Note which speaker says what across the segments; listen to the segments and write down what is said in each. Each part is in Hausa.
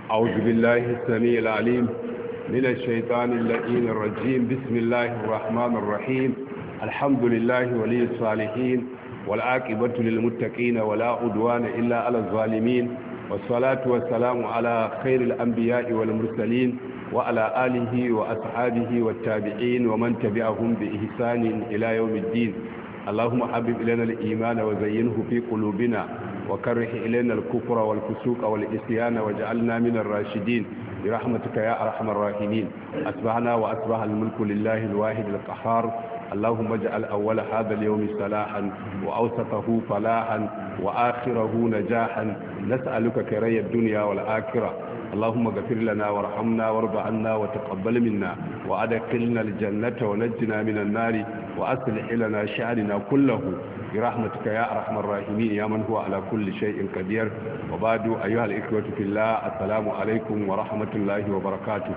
Speaker 1: أعوذ بالله السميع العليم من الشيطان اللئيم الرجيم. بسم الله الرحمن الرحيم. الحمد لله ولي الصالحين والعاقبة للمتقين ولا عدوان إلا على الظالمين، والصلاة والسلام على خير الأنبياء والمرسلين وعلى آله وأصحابه والتابعين ومن تبعهم بإحسان إلى يوم الدين. اللهم حبب إلينا الإيمان وزينه في قلوبنا وكره إلينا الكفر والفسوق والإسيان واجعلنا من الراشدين برحمتك يا أرحم الراحمين. أصبحنا وأصبح الملك لله الواحد القهار. اللهم اجعل أول هذا اليوم صلاحا وأوسطه فلاحا وآخره نجاحا. نسألك كري الدنيا والآخرة. اللهم اغفر لنا وارحمنا وارض عنا وتقبل منا وأدخلنا الجنة ونجنا من النار وأصلح لنا شأننا كله برحمتك يا أرحم الراحمين يا من هو على كل شيء قدير. وبعد أيها الإخوة في الله، السلام عليكم ورحمة الله وبركاته.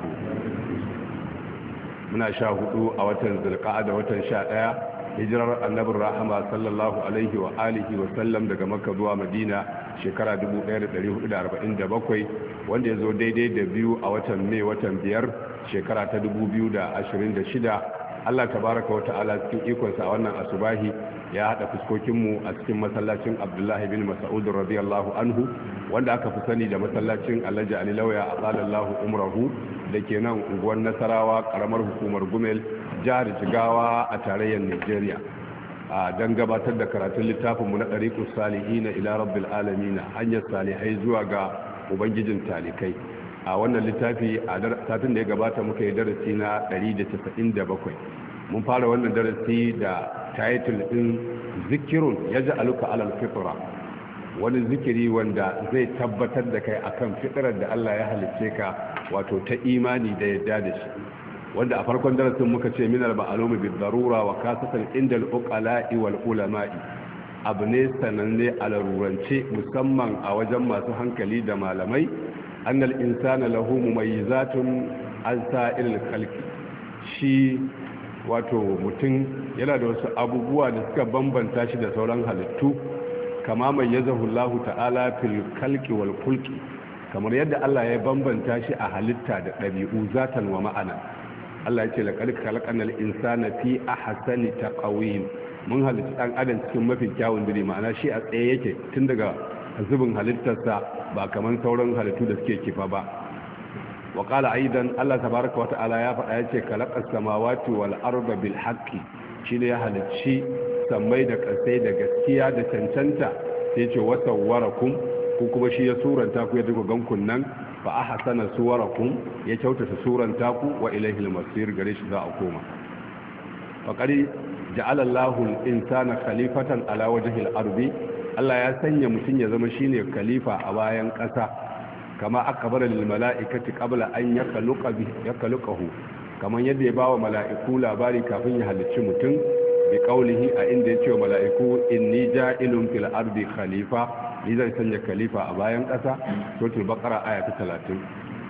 Speaker 1: muna 14 a watan zulqa'ada watan 11 hijirar annabin rahama sallallahu alaihi wa alihi wa sallam daga makka zuwa madina shekara 1447 wanda ya zo daidai da biyu a watan mai watan biyar shekara ta 2026. Allah tabaraka wa ta'ala cikin ikonsa a wannan asubahi ya hada fuskokinmu a cikin masallacin Abdullahi bin Mas'ud radiyallahu anhu wanda aka fi sani da masallacin Alhaji Ali Lauya a qalallahu umrahu da ke nan unguwar Nasarawa karamar hukumar Gumel jihar Jigawa a tarayyar Nigeria don gabatar da karatun littafinmu na Tariqus Salihin ila Rabbil Alamin, hanyar salihai zuwa ga ubangijin talikai. A wannan littafi a satin da ya gabata muka yi darasi na 197. Mun fara wannan darasi da title din zikirun yaj'aluka alal fitra, wani zikiri wanda zai tabbatar da kai akan fitrar da Allah ya halicce ka, wato ta imani da yadda da shi, wanda a farkon darasin muka ce minal ma'lumi bid darura wa kasatan indal uqala'i wal ulama'i, abu ne sananne a larurance musamman a wajen masu hankali da malamai, annal insana lahu mumayyizatun an sa'il khalqi, shi wato mutum yana da wasu abubuwa da suka bambanta shi da sauran halittu, kama mayyazahu Allah ta'ala fil khalqi wal khulqi, kamar yadda Allah ya bambanta shi a halitta da ɗabi'u zatan wa ma'ana. Allah ya ce laqad khalaqnal insana fi ahsani taqwim, mun halitta dan adam cikin mafi kyawun dare, ma'ana shi a tsaye yake tun daga zubin halittarsa ba kamar sauran halittu da suke kifa ba. wa qala aidan, Allah tabaaraka wa ta'ala ya faɗa yace khalaqas samawati wal arda bil haqqi, shine ya halicci sammai da ƙasai da gaskiya da cancanta, sai yace wa sawwarakum, ko kuma shi ya suranta ku ya duka gankun nan, fa ahsana suwarakum, ya kyautata suranta ku, wa ilayhi al-masir, gare shi za a koma. faqad ja'ala Allahu al-insana khalifatan ala wajhi al-ardi, Allah ya sanya mutum ya zama shine khalifa a bayan ƙasa, kama akbara lil mala'ikati qabla an yakhluqahu, kaman yadda ya bawa mala'iku labari kafin ya halicci mutum, bi qaulihi, a inda ya ce wa mala'iku inni ja'ilun fil ardi khalifa, ni zan sanya khalifa a bayan ƙasa. suratul baqara aya ta 30.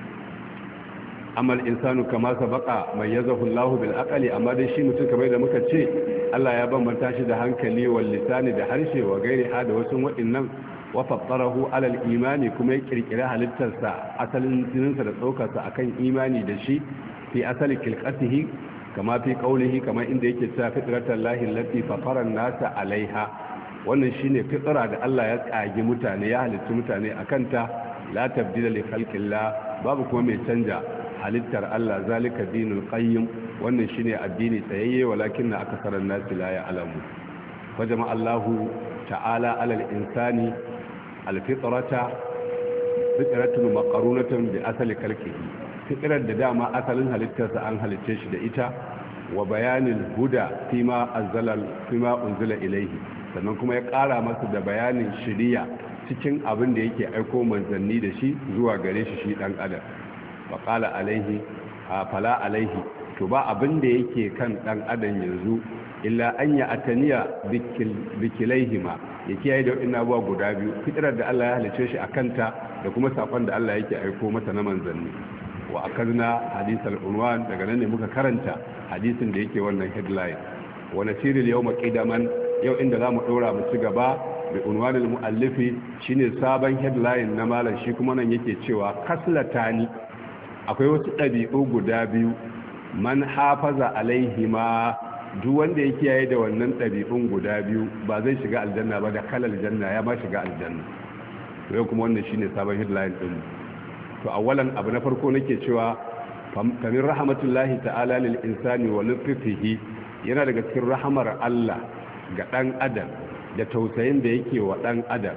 Speaker 1: amal insanu kama sabaqa mayyazahu Allahu bil aqli, amma dai shi mutum kamar da muka ce Allah ya bambanta shi da hankali wal lisani da harshe wa gairi da wasu waɗannan, wa fattarahu alal imani, kuma ya kirkira halittarsa asalin jininsa da tsokarsa akan imani da shi, fi asali kilqatihi, kama fi qaulihi, kama inda yake cewa fitratan lahi allati fatara an-nasa alaiha, wannan shine fitra da Allah ya tsage mutane, ya halitta mutane akan ta, la tabdila li khalqillah, babu kuma mai canja halittar Allah, zalika dinul qayyim, wannan shine addini tsayayye, walakinna akasaran nasi la ya'lamu. wa jama'a Allahu ta'ala alal insani alfitrata fitratun maqarunatan bi asali khalqihi, fitrar da dama asalin halittarsa an halicce shi da ita, wa bayanin huda fima unzila ilaihi, sannan kuma ya ƙara masa da bayanin shiriya cikin abin da yake aiko manzanni da shi zuwa gare shi dan adam. wa qala alaihi fala alaihi, to ba abin da yake kan dan adam yanzu illa an ya ataniya bikilaihima, ya kiyaye da waɗannan abubuwa guda biyu, fitrar da Allah ya halice shi a kanta da kuma sakon da Allah yake aiko mata na manzanni. wa akazna hadisal unwan, daga nan ne muka karanta hadisin da yake wannan headline. wa nasiril yawma qidaman, yau inda zamu dora mu ci gaba bi unwanil muallifi shine sabon headline na malam, shi kuma nan yake cewa kaslatani, akwai wasu ɗabi'u guda biyu man hafaza alaihima, duk wanda ya kiyaye da wannan ɗabi'un guda biyu ba zai shiga aljanna ba, da kalal janna ya ma shiga aljanna. yau kuma wannan shine sabon headline din. to awalan abu na farko nake cewa kamin rahmatullahi ta'ala lil insani wa lutfihi, yana daga cikin rahamar Allah ga dan adam da tausayin da yake wa dan adam,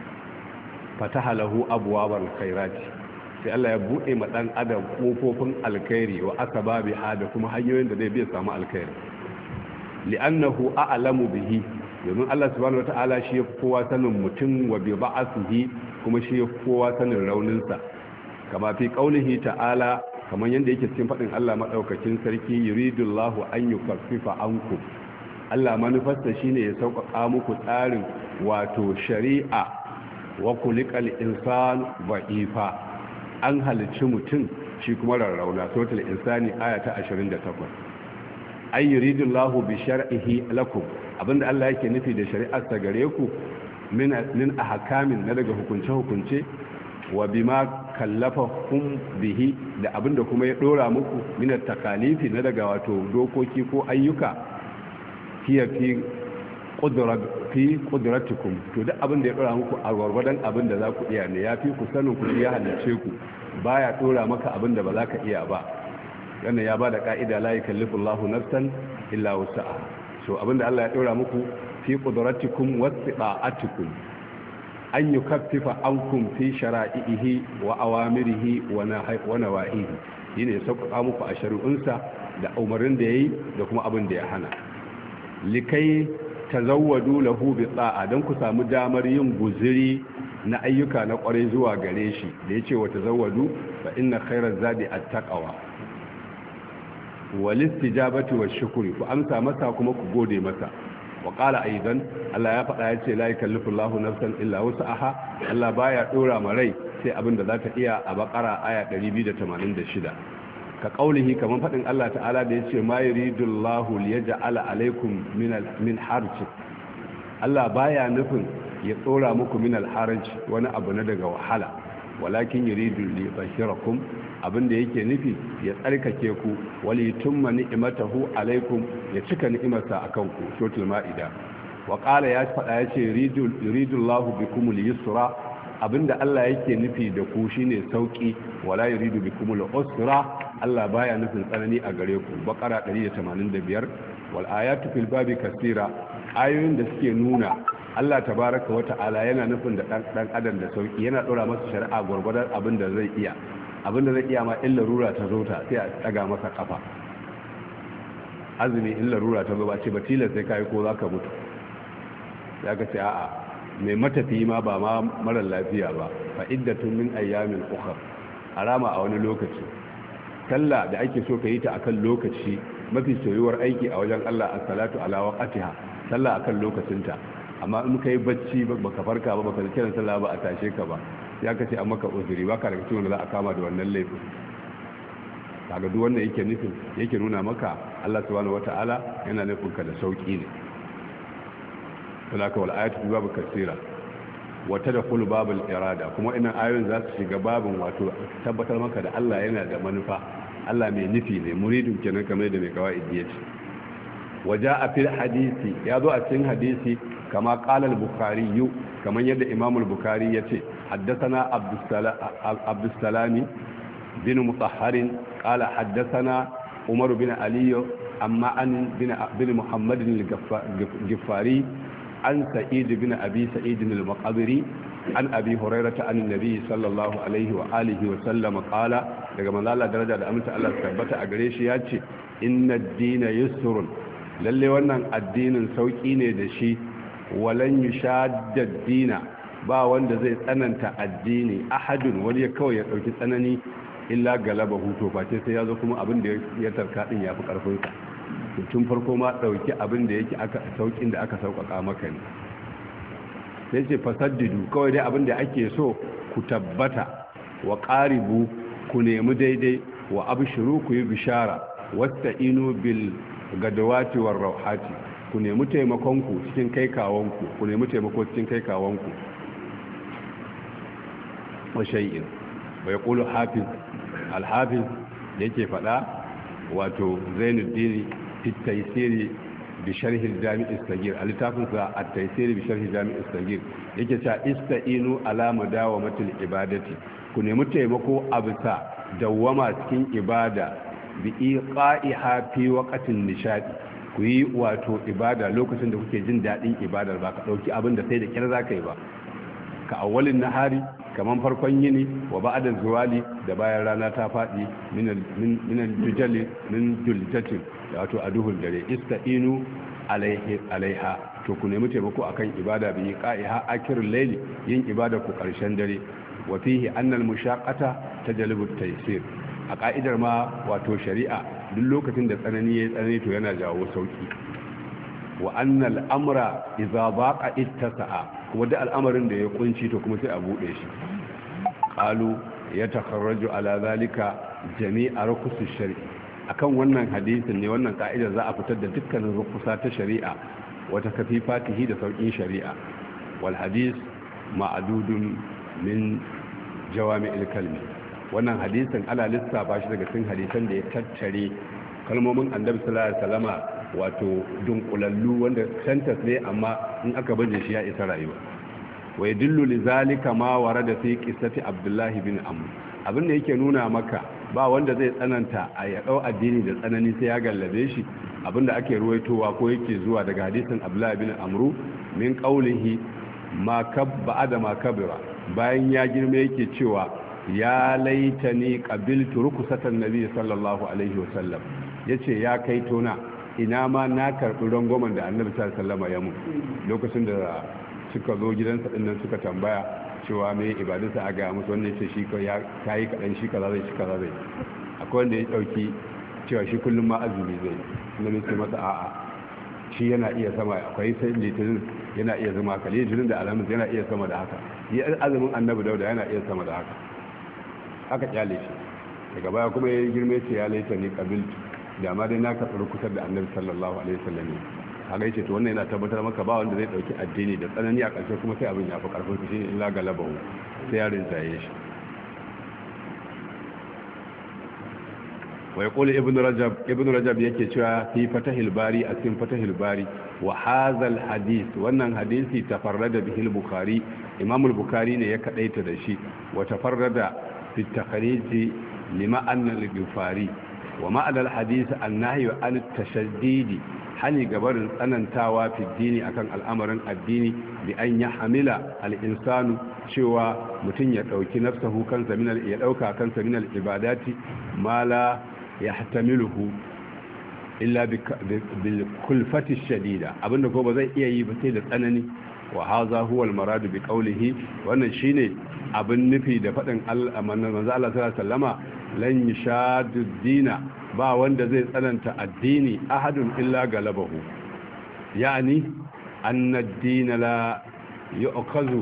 Speaker 1: fataha lahu abwabal khairati, sai Allah ya bude ma dan adam kofofin alkhairi wa asbabiha, da kuma hanyoyin da zai bi samu alkhairi, li'annahu a'lamu bihi, domin Allah subhanahu wata'ala shi ya kowa sanin mutum, wa bi ba'athihi, kuma shi ya kowa sanin rauninsa, kama fi qaulihi ta'ala, kamar yanda yake cikin fadin Allah madaukakin sarki, yuridullahu an yukaffifa ankum, Allah manufarsa shine ya sauƙaƙa muku tsarin wato shari'a, wa kulikal insan ba'ifa, an halicci mutum shi kuma rarrauna, suratul insani aya ta 28. ay yuridullahu bi shar'ihi lakum, abinda Allah yake nufi da shari'ar ta gare ku, min ahkamin, na daga hukunce wa bima kallafakum bihi, da abinda kuma ya dora muku min at-takalifi, na daga wato dokoki ko ayyuka, hiya fi qudratikum, to duk abinda ya dora muku a gwargwadon abinda za ku iya ne, ya fi ku sanin ku, ya halice ku, baya dora maka abinda ba za ka iya ba. wannan ya bada ka'ida, la yukallifullahu nafsan illa wus'aha. so abinda Allah ya dora muku fi qudratikum wastita'atikum, an yukaffifa ankum fi shara'ihi wa awamirihi wa nawahihi, yine ya sauƙaƙa muku a shari'unsa da umarin da yayi da kuma abin da ya hana, likai tazawwadu lahu bi ta'a, dan ku samu damar yin guzuri na ayyuka na ƙware zuwa gare shi, da yace wa tazawwadu fa inna khayra zadi at-taqwa wal istijabati wash shukri, ku amsa masa kuma ku gode masa. wa qala aidan, Allah ya faɗa yace la yakallifullahu nafsan illa wus'aha, Allah baya dora ma rai sai abin da za ta iya, a Baqara aya 286. ka qaulihi, kaman faɗin Allah ta'ala da yace ma yuridullahu liyaj'ala alaykum min harj, Allah baya nufin ya tsora muku min al-haraj wani abu na daga wahala, walakin yuridu li yutahhirakum, abinda yake nufi ya tsarkake ku, wali tumma ni'matahu alaikum, ya cika ni'imarsa akan ku, suratul maida. wa qala, ya fada yace yuridullahu bikumul yusra, abinda Allah yake nufi da ku shine sauki, wala yuridu bikumul usra, Allah baya nufin tsanani a gare ku. Baqara 185. wal ayatu fil babi kaseera, ayoyin da suke nuna Allah tabaraka wa ta'ala yana nufin da dan adam da sauki, yana dora masa shari'a gurgurdan abinda zai iya, abinda zai iya ma illa rura ta zo ta sai a daga masa kafa. azumi illa rura ta zo ba ce ba tilas sai kai ko zaka mutu, ya ka ce a'a, mai matafi ma ba ma mara lafiya ba, fa iddatun min ayyamin ukhra, arama a wani lokaci. sallah da ake so ka yi ta akan lokaci, mafi soyuwar aiki a wajen Allah as-salatu ala waqtiha, sallah akan lokacinta. amma in kai bacci baka farka ba, baka kiran sallah ba, a tashe ka ba, ya kace an maka uzuri, baka daga cikin da za a kama da wannan laifin. kaga duk wannan yake nuna maka Allah subhanahu wataala yana nufin ka da sauki ne. walaka wal ayatu babu kasira wa tadkhulu babul irada, kuma inan ayoyin za su shiga babin wato tabbatar maka da Allah yana da manufa, Allah mai nufi ne, muridun kenan kamar da mai kawaidi yace. waja'a fil hadisi, ya zo a cikin hadisi, kama qala al-bukhari, kamar yadda imam al-bukhari yace, haddathana abdus salami bin mutahhar qala haddathana umar bin ali amma an bin muhammad al-ghaffari an sa'id bin abi sa'id al-maqburi an abi hurairah an annabi sallallahu alaihi wa alihi wa sallam qala, daga manzo Allah daraja da aminta Allah tabbata a gare shi yace, inna ad-dina yusrun, lalle wannan addinin sauki ne da shi, walan yushadda ad-dina, ba wanda zai tsananta addini, ahadun wani kawai ya dauki tsanani, illa galaba huto face sai yazo kuma abin da ya tarka din yafi karfin sa. tun farko ma dauki abin da yake aka saukin da aka saukaka maka ne. sai ce fasaddidu, kawai dai abin da ake so ku tabbata, wa qaribu, ku nemi daidai, wa abshiru, ku yi bishara, wasta'inu bil gadawati war rawhati, ku nemi taimakonku cikin kai kawanku ku nemi taimako cikin kai kawanku wa shay'in bai qulu hafiz al-hafiz yake fada wato Zainuddin fi taysiri bi sharh al-jami' as-saghir al-tafsir sa at-taysiri bi sharh al-jami' as-saghir yake cewa ista'inu ala mudawamatil ibadati ku nemi taimako a bisa dawwama cikin ibada bi iqa'iha fi waqtin nishadi ku yi wato ibada lokacin da kuke jin dadin ibadar ba ka dauki abin da sai da kyar zaka yi ba ka awwalin nahari kaman farkon yini wa ba'da zuwali da bayan rana ta fadi min tujali min jultatin wato aduhul dare ista'inu alaiha to ku nemi taimako akan ibada bi qa'iha akirul layli yin ibada ku karshen dare wa fihi anna al mushaqqata tajlibu at taysir a ka'idar ma wato shari'a duk lokacin da tsanani yayi tsanani to yana jawo sauki wa anna al amra idza baqa ittasa'a kuma da al'amarin da ya kunci to kuma sai a bude shi qalu yatakharraju ala zalika jami'a rukusus shari'i akan wannan hadisin ne wannan ka'idar za a fitar da dukkanin rukusa ta shari'a wata kafifatihi da saukin shari'a wal hadis ma'dudun min jawami'il kalmi wannan hadisin ala lissafa shi daga cikin hadisan da ya tattare kalmomin annabi sallallahu alaihi wasallama wato dunkulallu wanda sentence ne amma in aka baje shi ya isa rayuwa wa yadullu lizalika ma warada fi qissati abdullah bin amr abin da yake nuna maka ba wanda zai tsananta a ya dau addini da tsanani sai ya gallabe shi abinda ake ruwaitowa ko yake zuwa daga hadisin abdullah bin amru min qawlihi ma kabba adama kabira bayan ya girme yake cewa ya laitani qabiltu rukusatan nabi sallallahu alaihi wasallam yace ya kai tona ina ma na karbi rangoman da annabi sallallahu alaihi wasallam ya mu lokacin da suka zo gidansa dinnan suka tambaya cewa me ibadunsa a ga musu wannan ce shi ya kai kadan shi kaza zai shi kaza zai akwai wanda ya dauki cewa shi kullum ma azumi zai annabi sai masa a'a shi yana iya sama akwai sai litinin yana iya zama kali litinin da alhamis yana iya sama da haka yi azumin annabi dauda yana iya sama da haka aka kyale shi daga baya kuma ya girme ce ya laita ni qabiltu da ma dai na ka tsaro kusa da annabi sallallahu alaihi wasallam a gaishe to wannan yana tabbatar maka ba wanda zai dauki addini da tsanani a ƙarshe kuma sai abin ya fi karfin shi ne illa galabahu sai ya rinjaye shi wa yaqulu ibn rajab yake cewa fi fatahil bari a cikin fatahil bari wa hadha hadith wannan hadisi tafarrada bihi al-bukhari imam al-bukhari ne ya kadaita da shi wa tafarrada fi takhrij lima anna al-ghifari wa ma'ana al-hadith an-nahy an at-tashaddid hani gabarin tsanantawa fi dini akan al'amarin addini bi an ya hamila al-insanu cewa mutum ya dauki nafsahu kansa ya dauka kansa min al-ibadati ma la yahtamiluhu illa bil kulfati shadida abinda ko ba zai iya yi ba sai da tsanani wa hadha huwa al-marad bi qawlihi wannan shine abin nufi da fadin Allah manzo Allah sallallahu alaihi wasallama lan yashaddu dina ba wanda zai tsananta addini ahadun illa galabahu yani anna ad-din la yu'khazu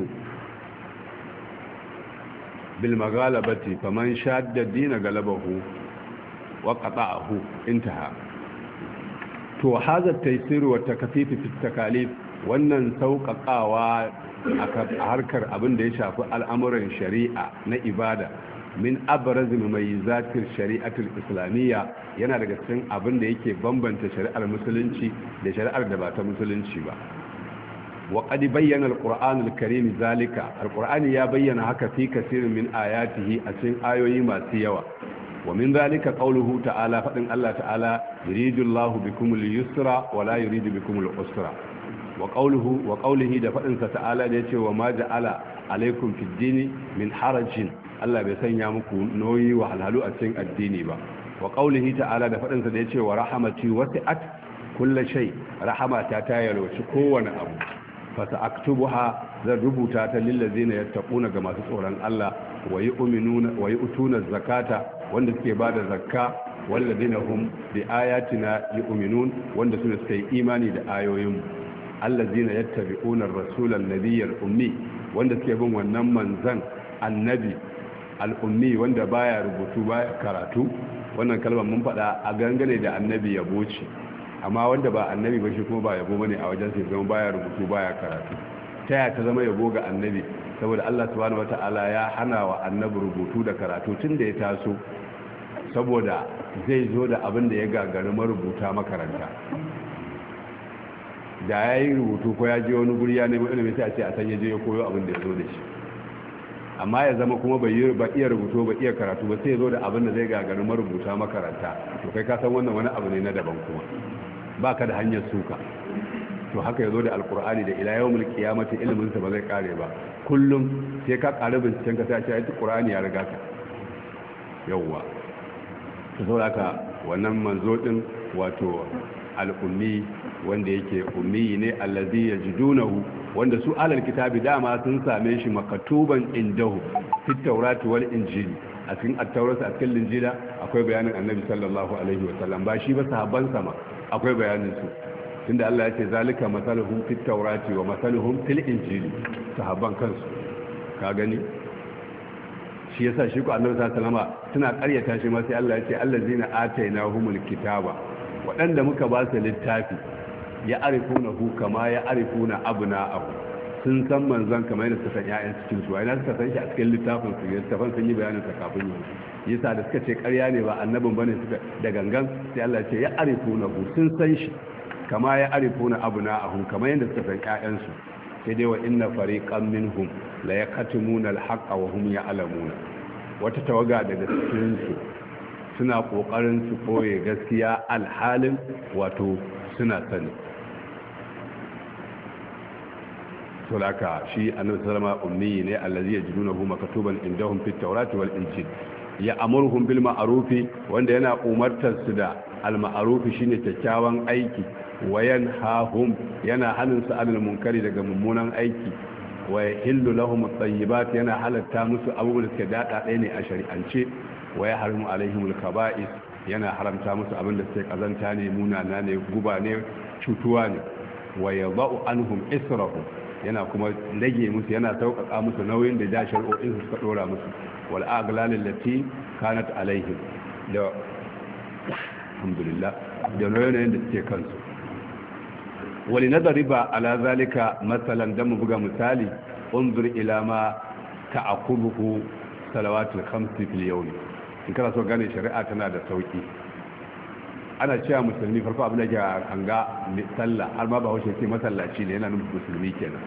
Speaker 1: bil maghalabati faman shadda ad-din galabahu wa qata'ahu intaha to hadha at-taysir wa takfif fi at-takalif wannan sauƙaƙawa a harkar abin da ya shafi al'amuran shari'a na ibada min abraz mumayyizatir shari'atul islamiyya yana daga cikin abin da yake bambanta shari'ar musulunci da shari'ar da ba ta musulunci ba wa qad bayyana al-qur'an al-karim zalika al-qur'ani ya bayyana haka fi kaseerin min ayatihi a cikin ayoyi masu yawa wa min zalika qawluhu ta'ala fadin Allah ta'ala yuridu Allahu bikum al-yusra wa la yuridu bikum al-usra wa qawlihi da fadin sa ta'ala da yace wa ma ja'ala alaikum fid dini min harajin Allah bai sanya muku noyi wa halhalu a cikin addini ba wa qawlihi ta'ala da fadin sa da yace wa rahmati wasi'at kulli shay rahmata ta yalwaci kowane abu fa sa'aktubuha zan rubuta ta lil ladzina yattaquna ga masu tsoron Allah wa yu'minuna wa yu'tuna zakata wanda suke bada zakka wal ladina hum bi ayatina yu'minun wanda suna suka yi imani da ayoyin allazina yattabi'una ar-rasula an-nabiyyal ummi wanda suke bin wannan manzan annabi al-ummi wanda baya rubutu baya karatu wannan kalmar mun faɗa a gangane da annabi yabo ce amma wanda ba annabi ba shi kuma ba yabo bane a wajen sai zama baya rubutu baya karatu ta ya ta zama yabo ga annabi saboda Allah subhanahu wataala ya hana wa annabi rubutu da karatu tun da ya taso saboda zai zo da abin da ya gagari marubuta makaranta da ya yi rubutu ko ya je wani guri ya nemi ilimin sai a ce a san ya je ya koyo abin da ya zo da shi amma ya zama kuma ba iya rubutu ba iya karatu ba sai ya zo da abin da zai gagari marubuta makaranta to kai ka san wannan wani abu ne na daban kuma ba ka da hanyar suka to haka ya zo da alkur'ani da ila yawmul qiyamati ilimin sa ba zai kare ba kullum sai ka kare binciken ka sai a ce ai qur'ani ya riga ka yawwa to saboda haka wannan manzo din wato al-ummi wanda yake ummi ne allazi yajidunahu wanda su alal kitabi dama sun same shi makatuban indahu fit tawrati wal injili a cikin at-taurata a cikin injila akwai bayanin annabi sallallahu alaihi wasallam ba shi ba sahabban sama akwai bayanin su tunda Allah ya ce zalika masaluhum fit tawrati wa masaluhum fil injili sahabban kansu ka gani shi yasa shi ku annabi sallallahu alaihi wasallam suna ƙaryata shi ma sai Allah ya ce allazina atainahumul kitaba waɗanda muka ba su littafi ya arifuna hu kama ya arifuna abna'ahu sun san manzon kamar yadda suka san ƴaƴan cikin su ina suka san shi a cikin littafin su littafin sun yi bayanin sa kafin yi yasa da suka ce ƙarya ne ba annabin bane suka da gangan sai Allah ya ce ya arifuna hu sun san shi kama ya arifuna abna'ahu kamar yadda suka san ƴaƴan su sai dai wa inna fariqan minhum la yaqtumuna al-haqqa wa hum ya'lamuna wata tawaga daga cikin su suna kokarin su koye gaskiya alhalin wato suna sani sulaka shi annabi sallama ummi ne allazi yajidunahu maktuban indahum fit tawrati wal injil ya amuruhum bil ma'ruf wanda yana umartar su da al ma'ruf shine kyakkyawan aiki wayan hahum yana hanin su anil munkari daga mummunan aiki wa yahillu lahum at-tayyibat yana halatta musu abubuwan da suke dada ɗaya ne a shari'ance wa yahrimu alaihim al-kaba'is yana haramta musu abin da suke kazanta ne munana ne guba ne cutuwa ne wa yadau anhum israhum yana kuma rage musu yana sauƙaƙa musu nauyin da da shari'o'in su suka dora musu wal aghlal allati kanat alaihim da alhamdulillah da nauyin da suke kansu wali nadriba ala zalika masalan dan mu buga misali unzur ila ma ta'qubuhu salawatul khamsi fil yawm in kana so gane shari'a tana da sauki ana cewa musulmi farko abin da ke hanga sallah har ma ba haushe ce masallaci ne yana nufin musulmi kenan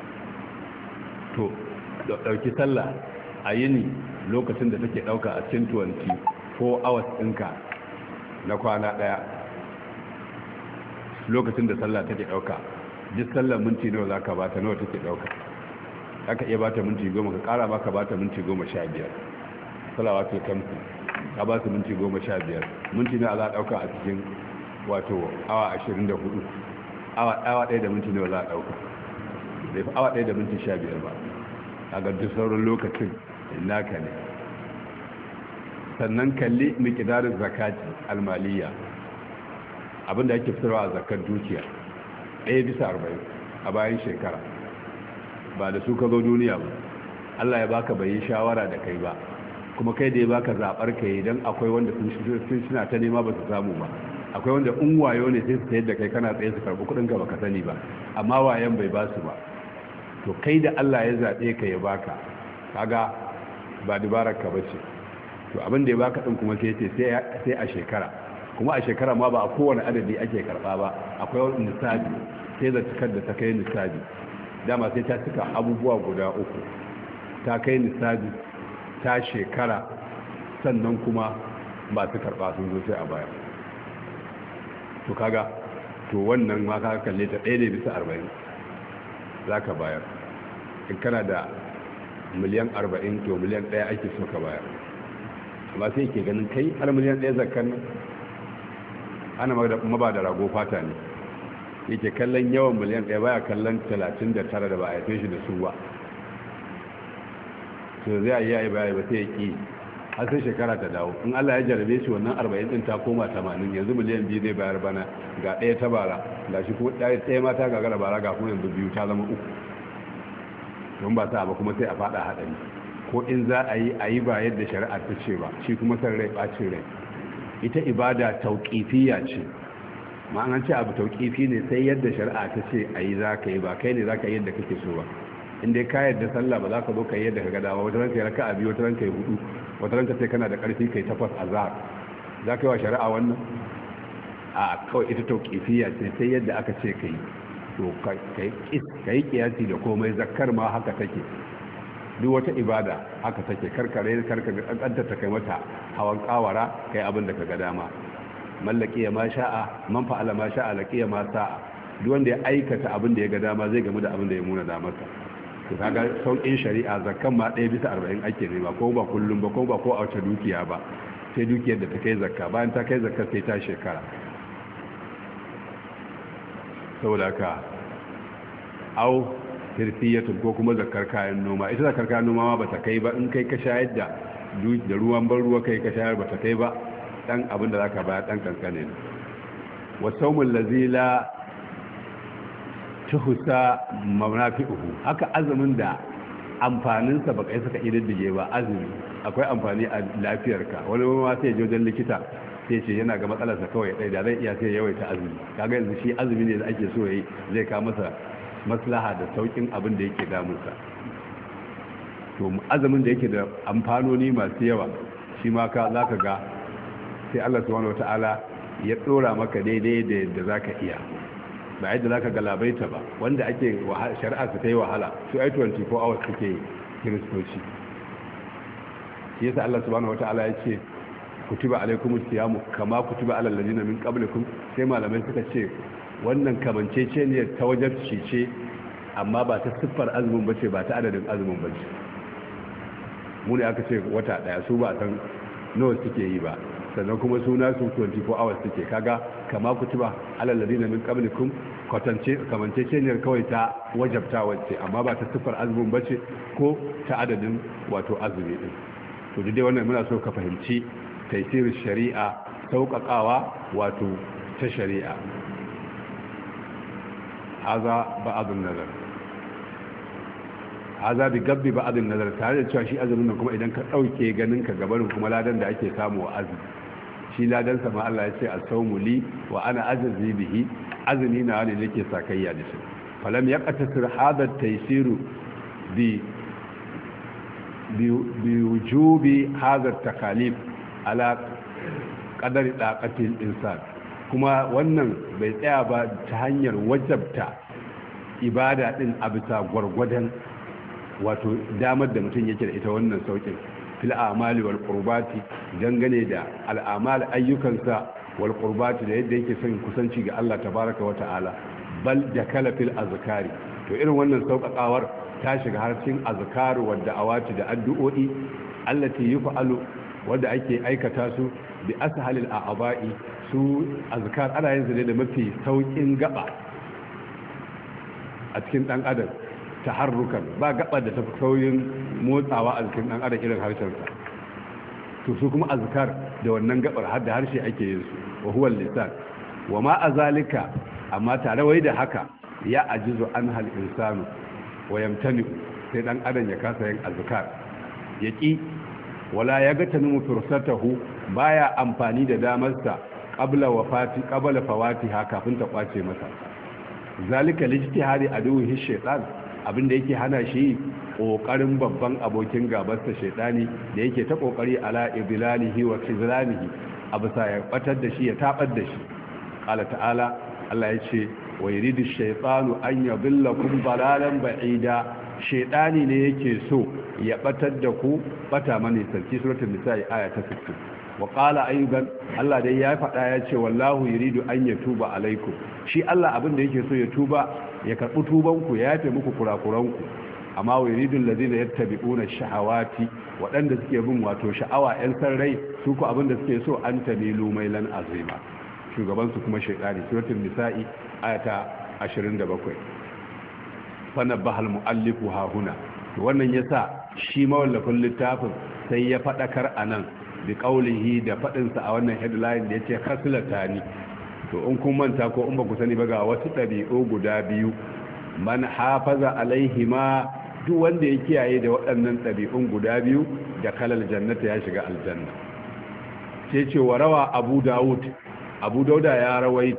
Speaker 1: to dauki sallah a yini lokacin da take dauka a cikin 24 hours ɗinka na kwana daya lokacin da sallah take dauka duk sallar minti nawa zaka bata nawa take dauka aka iya bata minti 10 ka kara baka bata minti 15 salawatul kamsi ka ba su minti 15 minti na za a dauka a cikin wato awa 24 awa ɗaya da minti nawa za a dauka bai fi awa ɗaya da minti 15 ba a ga duk sauran lokacin naka ne sannan kalli miqdarin zakati almaliya abinda ake fitarwa a zakar dukiya 1/40 a bayan shekara ba da su ka zo duniya ba Allah ya baka bai yi shawara da kai ba kuma kai da ya baka zabar kai idan akwai wanda sun suna ta nema ba su samu ba akwai wanda in wayo ne sai su tayar da kai kana tsaye su karbi kudin ka baka sani ba amma wayan bai ba su ba to kai da Allah ya zabe ka ya baka kaga ba dubarar ka bace to abin da ya baka din kuma sai sai a shekara kuma a shekara ma ba a kowane adadi ake karba ba akwai wani nisabi sai da cikar da ta kai nisabi dama sai ta cika abubuwa guda uku ta kai nisabi ta shekara sannan kuma ba su karba sun zo sai a baya to kaga to wannan ma ka kalle ta 1/40 za ka bayar in kana da miliyan 40 to miliyan 1 ake so ka bayar amma sai ke ganin kai har miliyan 1 zakar nan ana maba da rago fata ne yake kallon yawan miliyan 1 baya kallon 39 da ba a haife shi da su ba to zai yi baya ba sai ya ki har sai shekara ta dawo in Allah ya jarabe shi wannan 40 din ta koma 80 yanzu miliyan 2 zai bayar bana ga ɗaya ta bara ga shi kuma ɗaya mata gagara bara ga kuma yanzu biyu ta zama 3 don ba ta ba kuma sai a fada haɗari ko in za a yi ba yadda shari'a ta ce ba shi kuma san rai ɓacin rai ita ibada tauƙifiya ce ma an ce abu tauqifi ne sai yadda shari'a ta ce ayi zaka yi ba kai ne zaka yi yadda kake so ba in dai ka yadda sallah ba za ka zo ka yi yadda ka ga dama wata ranka yi raka'a biyu wata ranka yi hudu wata ranka sai kana da karfi kai takwas azhar za ka yi wa shari'a wannan a kawai ita tauqifiyya ce sai yadda aka ce kai to kai kiyasi da komai zakkar ma haka take duk wata ibada haka take karkare kankanta ta kai mata hawan kawara kai abin da ka ga dama mallaki ya ma sha'a man fa'ala ma sha'a laqiya ma sa'a duk wanda ya aikata abin da ya ga dama zai gamu da abin da ya muna da masa to kaga saukin shari'a zakkan ma 1/40 ake nema ko ba kullum ba ko ba ko a wata dukiya ba sai dukiyar da ta kai zakka bayan ta kai zakka sai ta shekara saboda ka au hirfiyatun ko kuma zakkar kayan noma ita zakkar kayan noma ba ta kai ba in kai ka shayar da ruwan ban ruwa kai ka shayar ba ta kai ba dan abin da zaka bayar dan kankane ne wa sawmul lazila tuhusa manafi'uhu haka azumin da amfaninsa ba kai saka ididdige ba azumi akwai amfani a lafiyarka wani ma sai je wajen likita sai ce yana ga matsalarsa kawai ɗaya da zai iya sai yawaita azumi kaga yanzu shi azumi ne da ake so yayi zai ka masa maslaha da saukin abin da yake damunsa to azumin da yake da amfanoni masu yawa shi ma ka zaka ga sai Allah subhanahu wataala ya dora maka daidai da yadda zaka iya ba yadda zaka galabaita ba wanda ake shari'a su ta yi wahala su ai 24 hours suke kiristoci shi yasa Allah subhanahu wataala ya ce kutiba alaikumus siyamu kama kutiba alal ladina min qablikum sai malamai suka ce wannan kamancece ne ta wajabci ce amma ba ta siffar azumin bace ba ta adadin azumin bace mu ne aka ce wata daya su ba san nawa suke yi ba sannan kuma suna su 24 hours suke kaga kama kutiba alal ladina min qablikum kamancece ne kawai ta wajabta wacce amma ba ta siffar azumin bace ko ta adadin wato azumi din to dai wannan muna so ka fahimci taisirin shari'a sauƙaƙawa wato ta shari'a haza ba'adun nazar haza bi gabbi ba'adun nazar tare da cewa shi azumin nan kuma idan ka ɗauke ganin ka gabarin kuma ladan da ake samu wa azumi shi ladan sa ma Allah ya ce as-sawmu li wa ana ajzi bihi azumi na wani nake sakayya da shi falam yaqtasir hada at-taysiru bi wujubi hada at-takalif ala qadari daqatil insan kuma wannan bai tsaya ba ta hanyar wajabta ibada din a bisa gwargwadon wato damar da mutum yake da ita wannan saukin fil a'mali wal qurbati dangane da al'amal ayyukansa wal qurbati da yadda yake son kusanci ga Allah tabaraka wa ta'ala bal da kala fil azkari to irin wannan sauƙaƙawar ta shiga har cikin azkaru wadda awati da addu'o'i allati yuf'alu wadda ake aikata su bi ashalil a'ba'i su azkar ana yin su ne da mafi saukin gaba a cikin dan adam taharrukan ba gaba da tafi sauyin motsawa a cikin dan adam irin harshen sa to su kuma azkar da wannan gabar har da harshe ake yin su wa huwa lisan wa ma azalika amma tare wai da haka ya ajizu anhal insanu wa yamtani sai dan adam ya kasa yin azkar yaki wala ya ga tanu fursatahu baya amfani da damarsa qabla fawatiha kafin ta kwace masa zalika lijtihadi aduhi shaytan abinda yake hana shi kokarin babban abokin gabarsa shaytani da yake ta kokari ala idlalihi wa khizlanihi abusa ya batar da shi ya tabar da shi qala ta'ala Allah yace wa yuridu shaytanu an yadhillakum dalalan ba'ida shaytani ne yake so ya batar da ku bata mani sarki suratul nisa aya ta 60 wa qala ayyuban Allah dai ya faɗa ya ce wallahu yuridu an yatuba alaikum shi Allah abin da yake so ya tuba ya karɓi tuban ku ya yafe muku kurakuran ku amma wa yuridu allazina yattabi'una shahawati waɗanda suke bin wato sha'awa yan san rai su ku abin da suke so an tamilu mailan azima shugaban su kuma shaytani suratul nisa aya ta 27 fa nabahal muallifu ha huna wannan yasa shi mawallafin littafin sai ya faɗakar anan bi qaulihi da faɗinsa a wannan headline da yace khaslatani to in kun manta ko in ba ku sani ba ga wasu ɗabi'u guda biyu man hafaza alaihima duk wanda ya kiyaye da waɗannan ɗabi'un guda biyu da kalal jannata ya shiga aljanna sai ce wa rawa abu dauda ya rawaito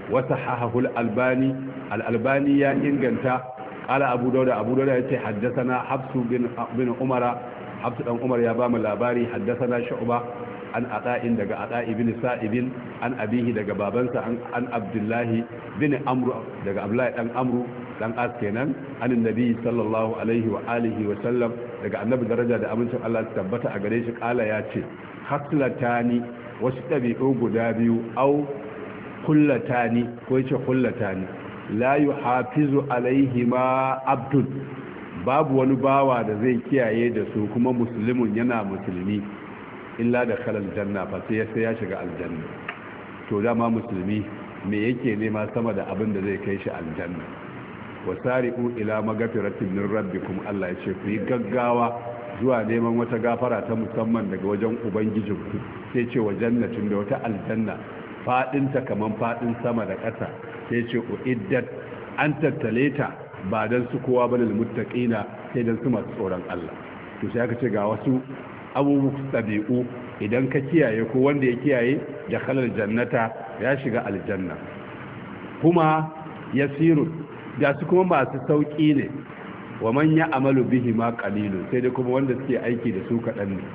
Speaker 1: wa sahahahu al-albani ya inganta qala abu dawud yace haddathana hafsu bin umara hafsu dan umar ya ba mu labari haddathana shu'ba an ata'in daga ata'i bin sa'ibin an abihi daga babansa an abdullahi bin amru daga abdullahi dan amru dan as kenan annabi sallallahu alaihi wa alihi wa sallam daga annabi daraja da amincin Allah su tabbata a gare shi kala ya ce haslatani wasu dabi'u guda biyu au kullatani ko yace kullatani la yuhafizu alaihima abdul babu wani bawa da zai kiyaye da su kuma musulmin yana musulmi illa da khalal janna fa sai ya shiga aljanna to dama musulmi me yake nema sama da abin da zai kai shi aljanna wasari'u ila magfiratin min rabbikum Allah ya ce ku yi gaggawa zuwa neman wata gafara ta musamman daga wajen ubangijinku sai ce wa jannatin da wata aljanna fadin ta kaman fadin sama da ƙasa sai ce uiddat an tattale ta ba dan su kowa bane muttaqina sai dan su masu tsoron Allah to sai aka ce ga wasu abubuwan tabi'u idan ka kiyaye ko wanda ya kiyaye da khalal jannata ya shiga aljanna kuma yasiru da su kuma masu sauki ne wa man ya amalu bihi ma qalilun sai dai kuma wanda suke aiki da su kadan ne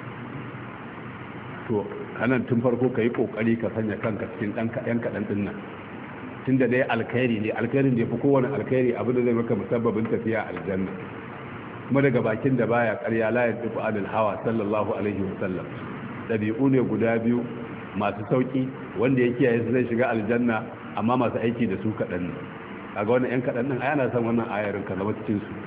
Speaker 1: to anan tun farko kai kokari ka sanya kanka cikin dan kadan din nan tunda dai alkhairi ne alkhairin da yafi kowane alkhairi abu da zai maka musabbabin tafiya aljanna kuma daga bakin da baya ƙarya la yatifu adil hawa sallallahu alaihi wasallam dabi'u ne guda biyu masu sauki wanda ya kiyaye su zai shiga aljanna amma masu aiki da su kadan ne kaga wannan yan kadan nan ai ana san wannan ayarin ka zama cikin su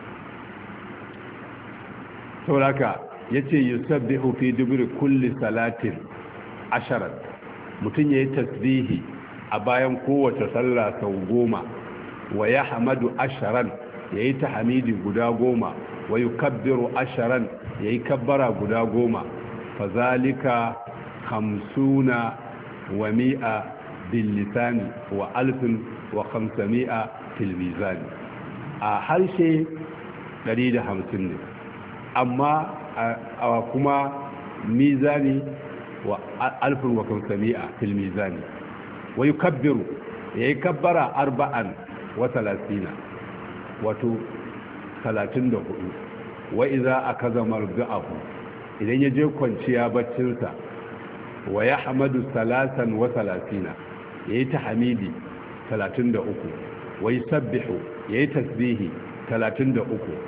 Speaker 1: saboda yace yusabbihu fi duburi kulli salatin asharat mutun yayi tasbihi a bayan kowace sallah sau 10 wa yahmadu asharan yayi tahmidi guda 10 wa yukabbiru asharan yayi kabbara guda 10 fazalika 50 wa 100 bil lisani wa 1500 fil mizan a harshe 150 ne amma a kuma mizani wa 1500 fil mizani wa yukabbiru yayi kabbara 34 wato 34 wa idza akaza marja'ahu idan yaje kwanciya baccinsa wa yahmadu 33 yayi tahmidi 33 wa yusabbihu yayi tasbihi 33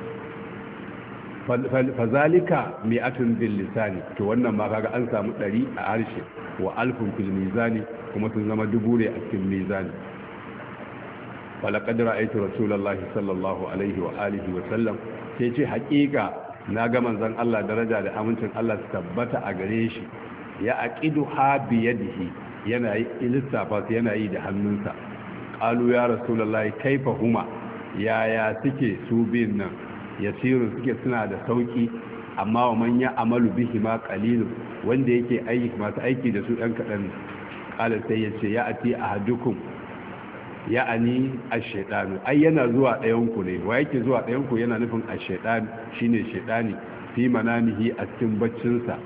Speaker 1: fazalika mi'atun bil lisani to wannan ma kaga an samu 100 a harshe wa alfun fil mizani kuma sun zama dubu ne a cikin mizani falaqad ra'aytu rasulullahi sallallahu alaihi wa alihi wa sallam sai ce haƙiƙa na ga manzon Allah daraja da amincin Allah su tabbata a gare shi ya aqidu ha bi yadihi yana yi lissafa yana yi da hannunsa qalu ya rasulullahi kaifa huma yaya suke su bin nan yasiru suke suna da sauki amma wa man ya amalu bihi ma qalil wanda yake aiki masu aiki da su ɗan kaɗan qala sai yace ya ati ahadukum ya'ani ash-shaytanu ai yana zuwa ɗayan ku ne wa yake zuwa ɗayan ku yana nufin ash-shaytan shine shaytani fi manamihi a cikin baccin sa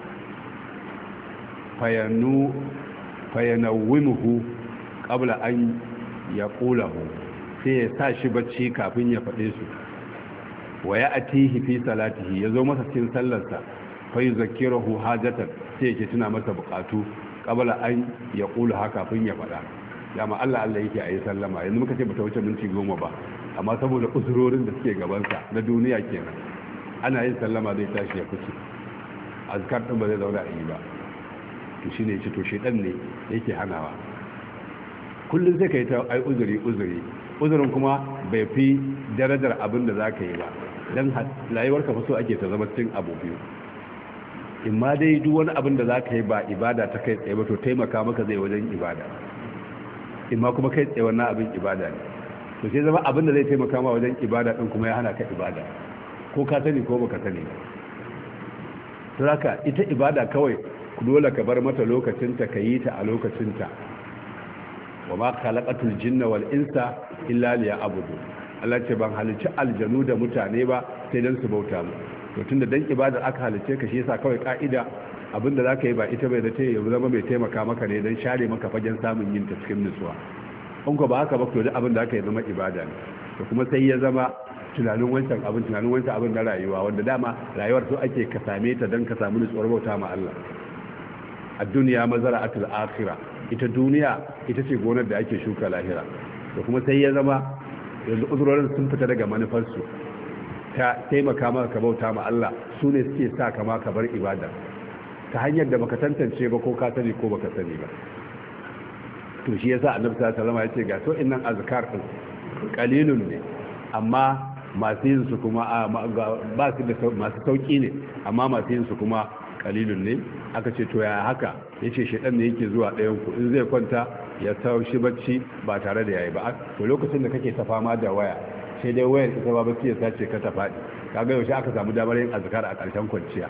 Speaker 1: fayanawwimuhu qabla an yaqulahu sai ya sa shi bacci kafin ya faɗe su wa ya atihi fi salatihi yazo masa cikin sallarsa fa yuzakkiruhu hajatan sai yake tuna masa bukatu qabla an yaqulu haka kafin ya fada dama Allah yake ayi sallama yanzu muka ce bata wuce minti 10 ba amma saboda usurorin da suke gaban sa na duniya kenan ana yin sallama zai tashi ya fice azkar din ba zai zauna a yi ba to shine yace to shedan ne yake hanawa kullun sai kai ta ai uzurin kuma bai fi darajar abin da zaka yi ba dan layuwar ka so ake ta zama cikin abu biyu in ma dai duk wani abin da zaka yi ba ibada ta kai tsaye ba to taimaka maka zai wajen ibada in ma kuma kai tsaye wannan abin ibada ne to sai zama abin da zai taimaka ma wajen ibada din kuma ya hana ka ibada ko ka sani ko baka sani to haka ita ibada kawai dole ka bar mata lokacinta ka yi ta a lokacinta wa ma khalaqatul jinna wal insa illa liya'budu Allah ce ban halicci aljanu da mutane ba sai dan su bauta mu to tunda dan ibada aka halicce ka shi yasa kawai ka'ida abinda zaka yi ba ita bai da ta yi zama mai taimaka maka ne dan share maka fagen samun yin ta cikin nutsuwa in ko ba haka ba to duk abin da aka yi zama ibada ne. to kuma sai ya zama tunanin wancan abin na rayuwa, wanda dama rayuwar so ake ka same ta don ka samu nutsuwar bauta ma Allah. a duniya mazara'atul akhirah, ita duniya ita ce gonar da ake shuka lahira. to kuma sai ya zama yanzu uzurorin sun fita daga manufarsu ta taimaka maka ka bauta ma Allah, su ne suke sa kama ka bar ibada ta hanyar da baka tantance ba, ko ka sani ko baka sani ba. to shi yasa annabi sallallahu alaihi wasallam ya ce ga to innan azkar din qalilun ne, amma masu yin su kuma ba su da masu sauki ne, amma masu yin su kuma qalilun ne. aka ce to ya haka? yace shedan ne yake zuwa ɗayan ku in zai kwanta ya taushi bacci ba tare da yayi ba. to lokacin da kake ta fama da waya, sai dai wayar ita ba bacci ya sace ka ta faɗi, kaga yaushe aka samu damar yin azkar a ƙarshen kwanciya?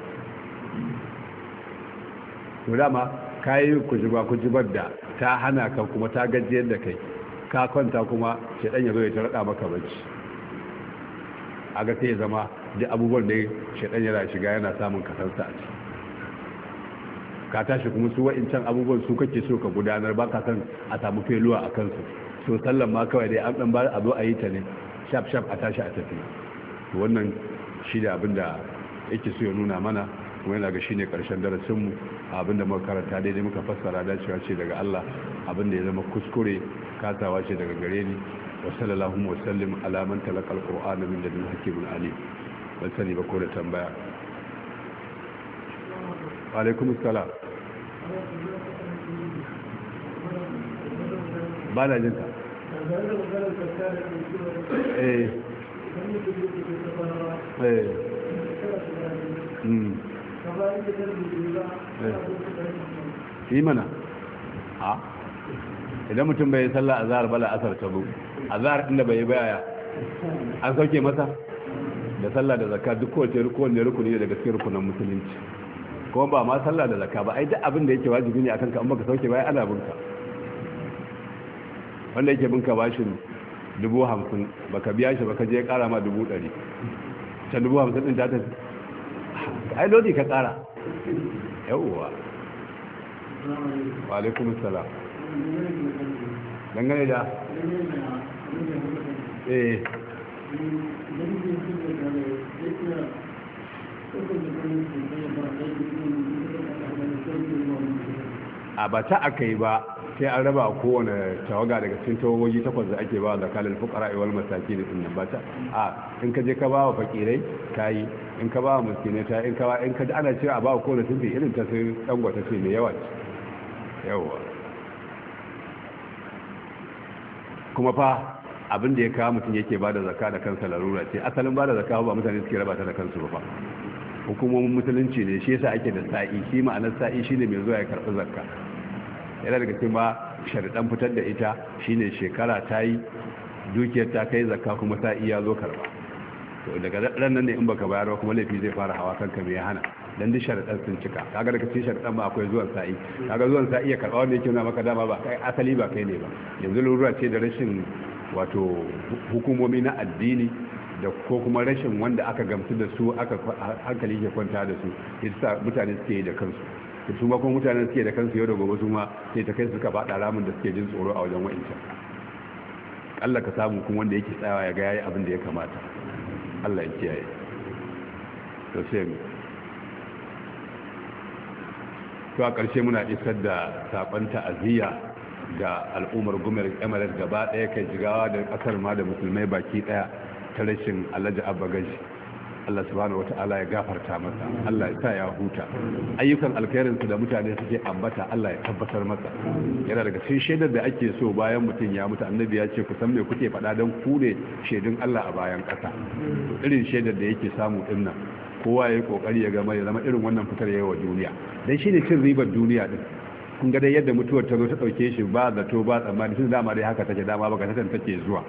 Speaker 1: to dama kayi kujibar da ta hana ka, kuma ta gajiyar da kai, ka kwanta kuma shedan ya zo ya tarada maka bacci. aga sai ya zama duk abubuwan da shedan yana shiga yana samun kasarsa a ciki. ka tashi kuma su wa'incan abubuwan su kake so ka gudanar, ba ka san a samu feluwa a kansu. so sallan ma kawai dai an dan ba a zo a yi ta ne shaf a tashi a tafi. to wannan shi da abin da yake so ya nuna mana, kuma yana ga shi ne ƙarshen darasinmu. abin da muka karanta daidai muka fassara dacewa ce daga Allah, abin da ya zama kuskure kasawa ce daga gare ni. wa sallallahu wa sallim ala man talaqa alqur'ana min ladun hakimin alim. ban sani ba ko da tambaya. wa alaikum assalam. ba na jinka. yi mana a idan mutum bai sallah a zahar bala asar ta zo a zahar inda bai yi baya an sauke masa da sallah da zakka duk kowace rukuni ne daga cikin rukunan musulunci. kuma ba ma sallah da zakka ba, ai duk abin da yake wajibi ne akan ka, an baka sauke baya ana binka. wanda yake binka bashin 50,000 baka biya shi baka je ya kara ma 100,000, can 50,000 din ta tafi, ai lodi ka kara. yawwa. wa alaikum salam. dangane da a ba ta aka yi ba sai an raba kowane tawaga daga cikin tawagogi 8 da ake ba da kalal fuqara wal masakin din nan. ba ta in ka je ka ba wa fakirai kai, in ka ba wa miskinai ta, in ka ana cewa a ba kowane sun bi irin ta sai dangwata ce mai yawa yawa. kuma fa abin da ya kawo mutum yake ba da zakka da kansa larura ce. asalin ba da zakka ba mutane suke raba ta da kansu ba, hukumomin musulunci ne. shi yasa ake da sa'i. shi ma'anar sa'i shine mai zuwa ya karɓi zakka. yana daga cikin ma sharaɗan fitar da ita shine shekara ta yi, dukiyar ta kai zakka, kuma sa'i ya zo karɓa. to daga ran nan ne in baka bayar ba kuma laifi zai fara hawa kanka mai hana, dan duk sharaɗan sun cika. kaga daga cikin sharaɗan ba akwai zuwan sa'i. kaga zuwan sa'i ya karɓa wanda yake nuna maka dama ba kai asali ba kai ne ba. yanzu lura ce da rashin wato hukumomi na addini da ko kuma rashin wanda aka gamsu da su, aka hankali ke kwanta da su, yasa mutane suke yi da kansu. su ma kuma mutane suke da kansu yau da gobe, su ma sai ta kai suka faɗa ramin da suke jin tsoro a wajen wa'incan. Allah ka samu kuma wanda yake tsayawa ya ga yayi abin da ya kamata. Allah ya kiyaye. to sai mu to a ƙarshe muna isar da saƙon ta'aziyya ga al'ummar gumar Emirates gaba ɗaya, kai jigawa da ƙasar ma da musulmai baki ɗaya, ta rashin Alhaji Abba Gaji. Allah subhanahu wata'ala ya gafarta masa, Allah ya sa ya huta. ayyukan alkhairinsu da mutane suke ambata Allah ya tabbatar masa. yana daga cikin shaidar da ake so bayan mutum ya mutu, annabi ya ce ku san me kuke faɗa don ku ne shaidun Allah a bayan ƙasa. irin shaidar da yake samu din nan, kowa ya yi kokari ya gama ya zama irin wannan fitar yayi wa duniya, dan shine cin ribar duniya din. kun ga dai yadda mutuwar ta zo ta dauke shi ba zato ba tsammani, tun dama dai haka take, dama baka tatan take zuwa.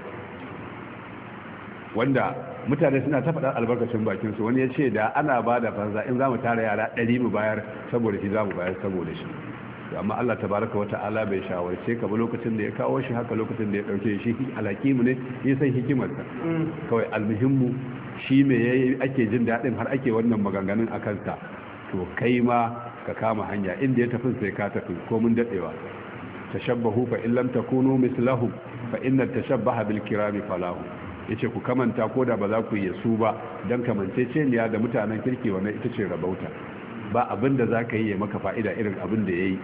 Speaker 1: wanda mutane suna ta faɗar albarkacin bakinsu. wani ya ce da ana ba da fansa in za mu tara yara 100 mu bayar saboda shi, za mu bayar saboda shi. amma Allah tabaraka wa ta'ala bai shawarce ka ba lokacin da ya kawo shi haka, lokacin da ya ɗauke shi alhakimu ne, ya san hikimarsa. kawai almuhimmu shi me yayi ake jin daɗin har ake wannan maganganun a kansa. to kai ma ka kama hanya inda ya tafi sai ka tafi ko mun daɗewa. tashabbahu fa in lam takunu mislahum fa inna tashabbaha bil kirami falahu. yace ku kamanta ko da ba za ku yi su ba dan kamanceceniya da mutanen kirki wannan ita ce rabauta. ba abin da zaka yi ya maka fa'ida irin abin da yayi.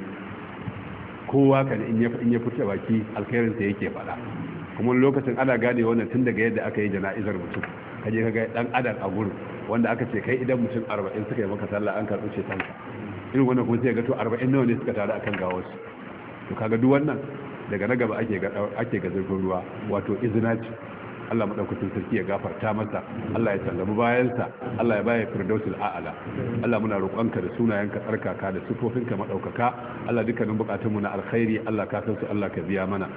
Speaker 1: kowa kan in ya fita baki alkhairin sa yake faɗa. kuma lokacin ana gane wannan tun daga yadda aka yi jana'izar mutum kaje kaga dan adam a gurin wanda aka ce kai idan mutum 40 suka yi maka sallah an karɓi ce tanka irin wannan kuma sai ga to 40 nawa ne suka taru akan gawarsu. to kaga duk wannan daga na gaba ake ga zurfin ruwa wato izina ce. Allah madaukakin sarki ya gafarta masa, Allah ya sallama bayansa, Allah ya baya firdausul a'ala. Allah muna roƙonka da sunayenka tsarkaka da sifofinka madaukaka, Allah dukkanin bukatunmu na alkhairi Allah ka san su, Allah ka biya mana.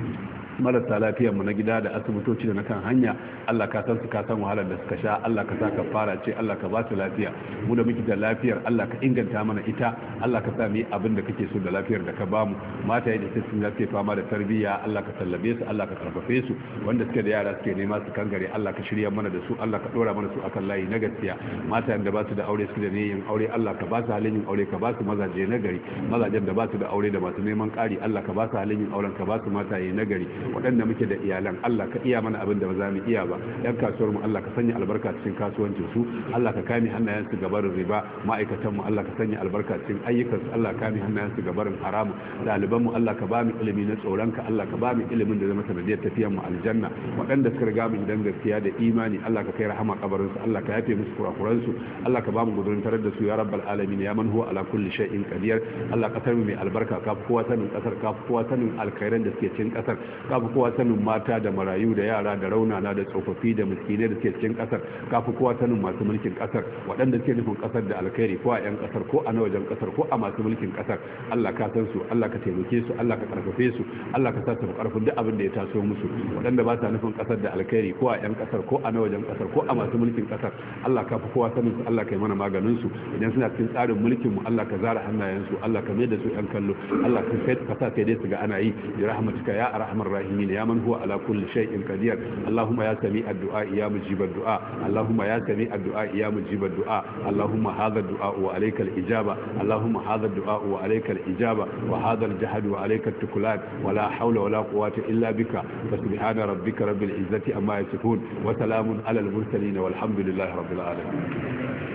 Speaker 1: marasa lafiyar mu na gida da asibitoci da na kan hanya Allah ka san su, ka san wahalar da suka sha, Allah ka saka fara ce, Allah ka ba su lafiya. mu da muke da lafiyar Allah ka inganta mana ita, Allah ka sa mu yi abin da kake so da lafiyar da ka ba mu. mata da sun lafiya fama da tarbiyya Allah ka tallabe su, Allah ka karfafe su. wanda suke da yara suke nema su kangare Allah ka shirya mana da su, Allah ka dora mana su akan layi na gaskiya. mata da ba su da aure suke da niyyar aure Allah ka ba su halin yin aure, ka ba su mazaje na gari. mazajen da ba su da aure da masu neman ƙari Allah ka ba su halin yin auren, ka ba su mataye na gari. waɗanda muke da iyalan Allah ka iya mana abin da ba za mu iya ba. yan kasuwar mu Allah ka sanya albarka cikin kasuwancin su, Allah ka kame hannayen su gabarin riba. ma'aikatan mu Allah ka sanya albarka cikin ayyukan su, Allah ka kame hannayen su gabarin haramu. ɗaliban mu Allah ka ba mu ilimi na tsoron ka, Allah ka ba mu ilimin da zama sanadiyar tafiyar mu aljanna. waɗanda suka riga mu idan gaskiya da imani Allah ka kai rahama kabarin su, Allah ka yafe musu kurakuran su, Allah ka ba mu gudun tarar da su ya rabbal alamin ya man huwa ala kulli shay'in qadir. Allah ka tarmi mai albarka, ka fi kowa sanin kasar, ka fi kowa sanin alkhairan da suke cikin kasar, ka fi kowa sanin mata da marayu da yara da raunana da tsofaffi da miskinai da suke cikin kasar, ka fi kowa sanin masu mulkin kasar waɗanda suke nufin kasar da alkhairi ko a yan kasar ko a na wajen kasar ko a masu mulkin kasar. Allah ka san su, Allah ka taimake su, Allah ka karfafe su, Allah ka sa su karfin duk abin da ya taso musu. waɗanda ba sa nufin kasar da alkhairi ko a yan kasar ko a na wajen kasar ko a masu mulkin kasar, Allah ka fi kowa sanin su, Allah ka yi mana maganin su. idan suna cikin tsarin mulkin mu Allah ka zara hannayen su, Allah ka mai da su yan kallo, Allah ka sa sai dai su ga ana yi bi rahmatika ya arhamar rahimin ya man huwa على كل شيء قدير. اللهم يا سميع الدعاء يا مجيب الدعاء، اللهم يا سميع الدعاء يا مجيب الدعاء. اللهم هذا الدعاء وعليك الإجابة، اللهم هذا الدعاء وعليك الإجابة، وهذا الجهد وعليك التكلان، ولا حول ولا قوة إلا بك. فسبحان ربك رب العزة أما يصفون، وسلام على المرسلين، والحمد لله رب العالمين.